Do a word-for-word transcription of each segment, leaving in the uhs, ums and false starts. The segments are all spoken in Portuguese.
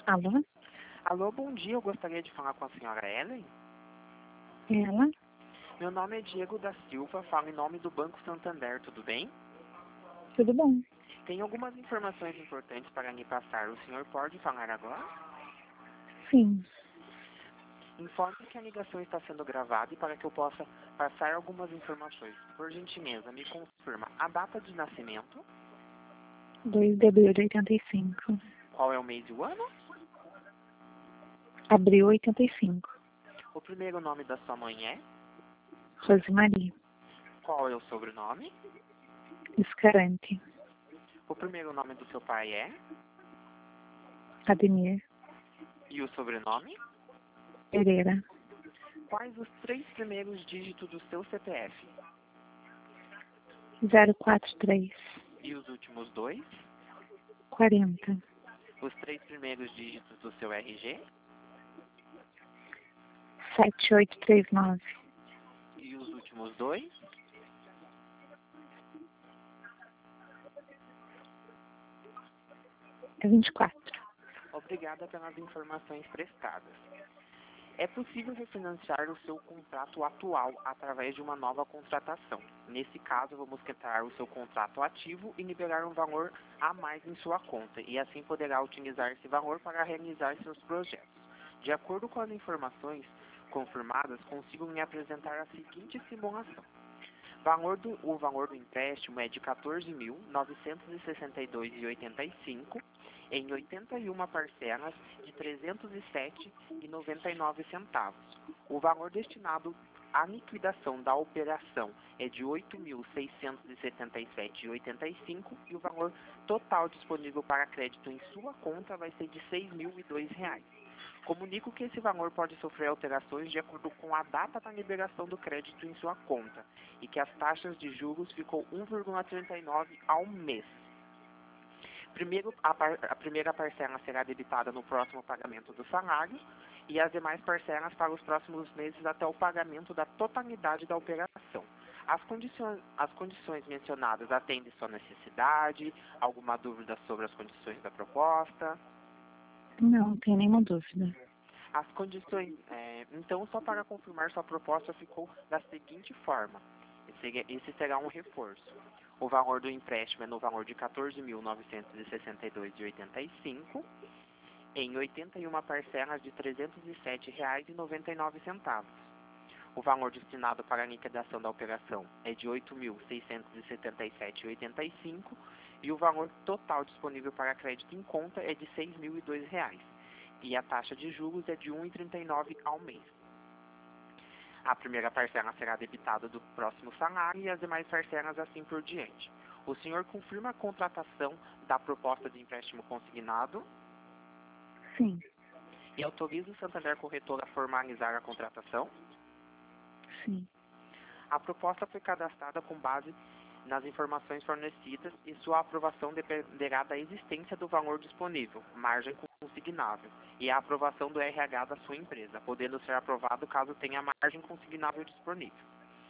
Alô? Alô, bom dia. Eu gostaria de falar com a senhora Ellen. Ela? Meu nome é Diego da Silva, falo em nome do Banco Santander, tudo bem? Tudo bom? Tenho algumas informações importantes para lhe passar. O senhor pode falar agora? Sim. Informe que a ligação está sendo gravada e para que eu possa passar algumas informações. Por gentileza, me confirma a data de nascimento, dois de abril de oitenta e cinco. qual é o mês e o ano, Abril oitenta e cinco. o primeiro nome da sua mãe é, Rosemaria. qual é o sobrenome, Escarante. o primeiro nome do seu pai é, Ademir. e o sobrenome, Pereira. quais os três primeiros dígitos do seu C P F zero quatro três. e os últimos dois, quarenta. os três primeiros dígitos do seu R G sete oito três nove. e os últimos dois, É vinte e quatro. obrigada pelas informações prestadas. É possível refinanciar o seu contrato atual através de uma nova contratação. Nesse caso, vamos quitar o seu contrato ativo e liberar um valor a mais em sua conta, e assim poderá utilizar esse valor para realizar seus projetos. De acordo com as informações confirmadas, consigo lhe apresentar a seguinte simulação. Valor do, o valor do empréstimo é de quatorze mil novecentos e sessenta e dois reais e oitenta e cinco centavos em oitenta e uma parcelas de trezentos e sete reais e noventa e nove centavos. O valor destinado à liquidação da operação é de oito mil seiscentos e setenta e sete reais e oitenta e cinco centavos e o valor total disponível para crédito em sua conta vai ser de seis mil e dois reais. Comunico que esse valor pode sofrer alterações de acordo com a data da liberação do crédito em sua conta e que as taxas de juros ficam um vírgula trinta e nove ao mês. Primeiro, a, par, a primeira parcela será debitada no próximo pagamento do salário e as demais parcelas para os próximos meses até o pagamento da totalidade da operação. As condições, as condições mencionadas atendem sua necessidade? Alguma dúvida sobre as condições da proposta? Não, não tem nenhuma dúvida. As condições, é, então, só para confirmar, sua proposta ficou da seguinte forma. Esse, esse será um reforço. O valor do empréstimo é no valor de quatorze mil novecentos e sessenta e dois reais e oitenta e cinco centavos em oitenta e uma parcelas de trezentos e sete reais e noventa e nove centavos. O valor destinado para a liquidação da operação é de oito mil seiscentos e setenta e sete reais e oitenta e cinco centavos e o valor total disponível para crédito em conta é de seis mil e dois reais. E a taxa de juros é de um vírgula trinta e nove ao mês. A primeira parcela será debitada do próximo salário e as demais parcelas assim por diante. O senhor confirma a contratação da proposta de empréstimo consignado? Sim. E autoriza o Santander Corretor a formalizar a contratação? Sim. A proposta foi cadastrada com base nas informações fornecidas e sua aprovação dependerá da existência do valor disponível, margem consignável, e a aprovação do R H da sua empresa, podendo ser aprovado caso tenha margem consignável disponível.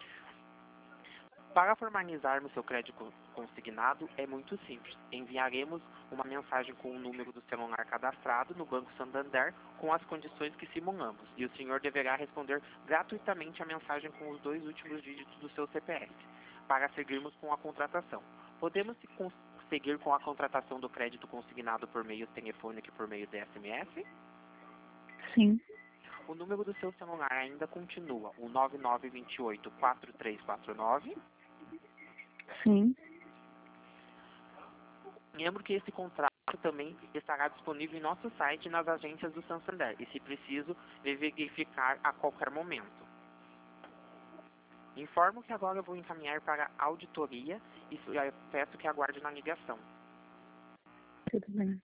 Para formalizarmos seu crédito consignado é muito simples. Enviaremos uma mensagem com o número do celular cadastrado no Banco Santander com as condições que simulamos, e o senhor deverá responder gratuitamente a mensagem com os dois últimos dígitos do seu C P F, para seguirmos com a contratação. Podemos seguir com a contratação do crédito consignado por meio telefônico e por meio de S M S? Sim. O número do seu celular ainda continua o nove nove dois oito, quatro três quatro nove? Sim. Lembro que esse contrato também estará disponível em nosso site e nas agências do Santander, e se preciso, verificar a qualquer momento. Informo que agora eu vou encaminhar para a auditoria e peço que aguarde na ligação. Tudo bem.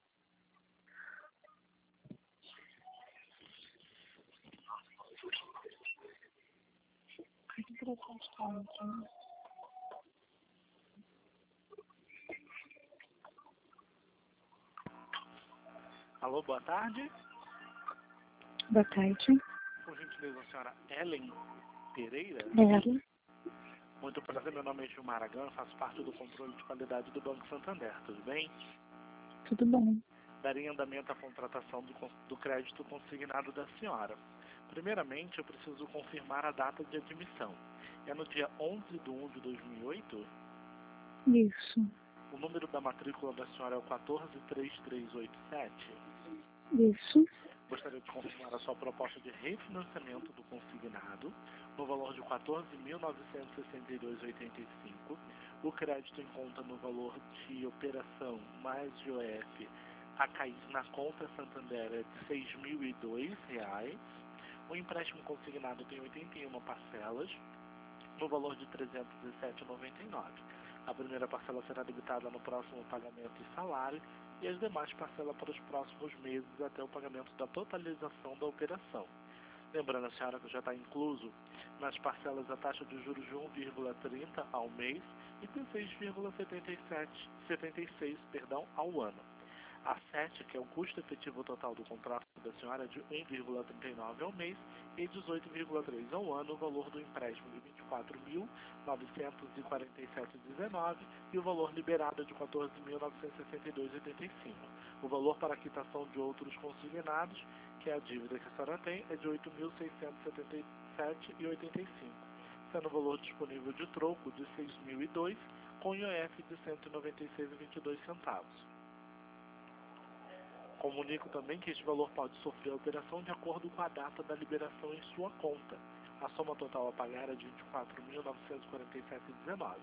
Alô, boa tarde. Boa tarde. Por gentileza, a senhora Ellen Pereira. Ela? Muito prazer, meu nome é Gilmar Aragão, faço parte do controle de qualidade do Banco Santander, tudo bem? Tudo bom. darem andamento à contratação do, do crédito consignado da senhora. Primeiramente, eu preciso confirmar a data de admissão. É no dia onze de um de dois mil e oito? Isso. O número da matrícula da senhora é o quatorze três três oito sete? Isso. Gostaria de confirmar a sua proposta de refinanciamento do consignado no valor de quatorze mil novecentos e sessenta e dois reais e oitenta e cinco centavos. O crédito em conta no valor de operação mais I O F a cair na conta Santander é de seis mil e dois reais. O empréstimo consignado tem oitenta e uma parcelas no valor de trezentos e sete reais e noventa e nove centavos. A primeira parcela será debitada no próximo pagamento e salário e as demais parcelas para os próximos meses até o pagamento da totalização da operação. Lembrando a senhora que já está incluso nas parcelas a taxa de juros de um vírgula trinta ao mês e dezesseis vírgula setenta e sete, setenta e seis perdão, ao ano. A sete, que é o custo efetivo total do contrato da senhora, de um vírgula trinta e nove ao mês e dezoito vírgula três ao ano, o valor do empréstimo de vinte e quatro mil novecentos e quarenta e sete vírgula dezenove e o valor liberado é de quatorze mil novecentos e sessenta e dois vírgula oitenta e cinco. O valor para a quitação de outros consignados, que é a dívida que a senhora tem, é de oito mil seiscentos e setenta e sete vírgula oitenta e cinco, sendo o valor disponível de troco de seis mil e dois, com I O F de cento e noventa e seis vírgula vinte e dois centavos. Comunico também que este valor pode sofrer alteração de acordo com a data da liberação em sua conta. A soma total a pagar é de vinte e quatro mil novecentos e quarenta e sete vírgula dezenove.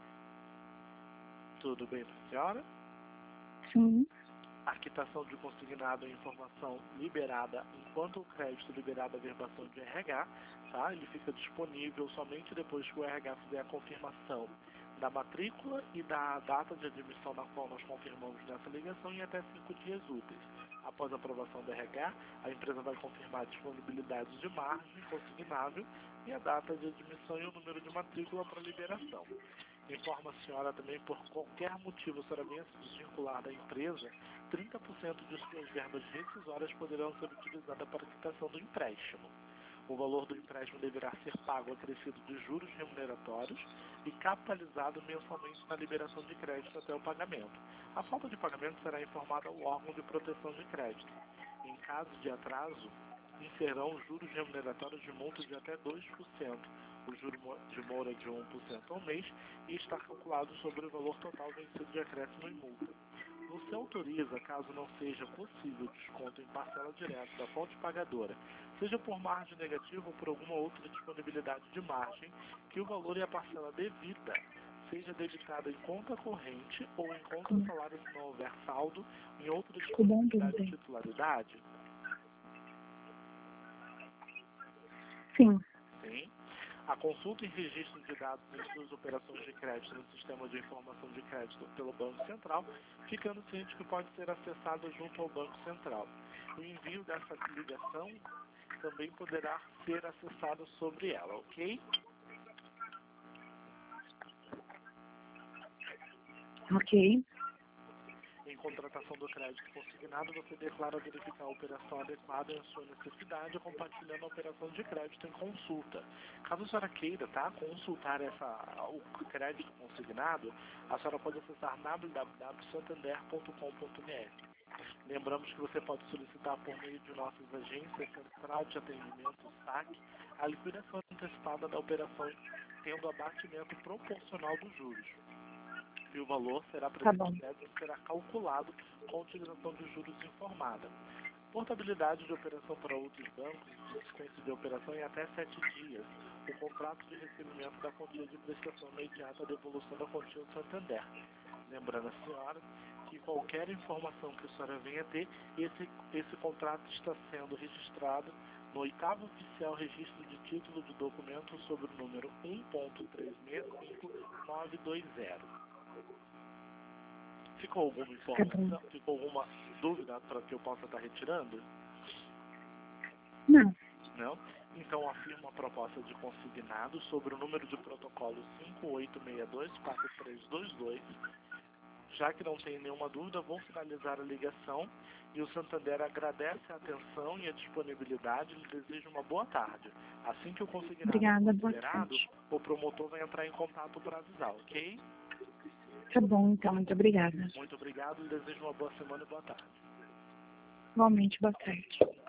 Tudo bem para a senhora? Sim. A quitação de consignado é informação liberada enquanto o crédito liberado a verbação de R H, tá? Ele fica disponível somente depois que o R H fizer a confirmação da matrícula e da data de admissão na qual nós confirmamos nessa ligação em até cinco dias úteis. Após a aprovação do R H, a empresa vai confirmar a disponibilidade de margem consignável e a data de admissão e o número de matrícula para liberação. Informa a senhora também, por qualquer motivo a senhora venha se desvincular da empresa, trinta por cento de suas verbas rescisórias poderão ser utilizadas para a quitação do empréstimo. O valor do empréstimo deverá ser pago acrescido de juros remuneratórios e capitalizado mensalmente na liberação de crédito até o pagamento. A falta de pagamento será informada ao órgão de proteção de crédito. Em caso de atraso, inserão juros remuneratórios de multa de até dois por cento. O juro de mora de um por cento ao mês e está calculado sobre o valor total vencido de acréscimo e multa. Não se autoriza, caso não seja possível desconto em parcela direta da fonte pagadora, seja por margem negativa ou por alguma outra disponibilidade de margem, que o valor e a parcela devida seja debitada em conta corrente ou em conta salário se não houver saldo em outra disponibilidade de titularidade? Sim. Sim. A consulta e registro de dados em suas operações de crédito no sistema de informação de crédito pelo Banco Central, ficando ciente que pode ser acessado junto ao Banco Central. O envio dessa ligação também poderá ser acessado sobre ela, ok? Ok. Em contratação do crédito consignado, você declara verificar a operação adequada em sua necessidade, compartilhando a operação de crédito em consulta. Caso a senhora queira, tá, consultar essa, o crédito consignado, a senhora pode acessar w w w ponto santander ponto com ponto b r. Lembramos que você pode solicitar por meio de nossas agências Central de Atendimento S A C a liquidação antecipada da operação, tendo abatimento proporcional dos juros. E o valor será Tá bom. e será calculado com a utilização de juros informada. Portabilidade de operação para outros bancos e desistência de operação em até sete dias. O contrato de recebimento da quantia de prestação imediata à devolução da quantia do Santander. Lembrando a senhora que qualquer informação que a senhora venha ter, esse, esse contrato está sendo registrado no oitavo oficial registro de título de documento sobre o número um ponto três seis cinco nove dois zero. Ficou alguma informação? Ficou alguma dúvida para que eu possa estar retirando? Não. Não? Então afirmo a proposta de consignado sobre o número de protocolo cinco oito seis dois quatro três dois dois. Já que não tem nenhuma dúvida, vou finalizar a ligação e o Santander agradece a atenção e a disponibilidade e lhe deseja uma boa tarde. Assim que o consignado Obrigada, for liberado, boa tarde. o promotor vai entrar em contato para avisar, ok? Tá bom, então. Muito obrigada. Muito obrigado e desejo uma boa semana e boa tarde. Igualmente, boa tarde.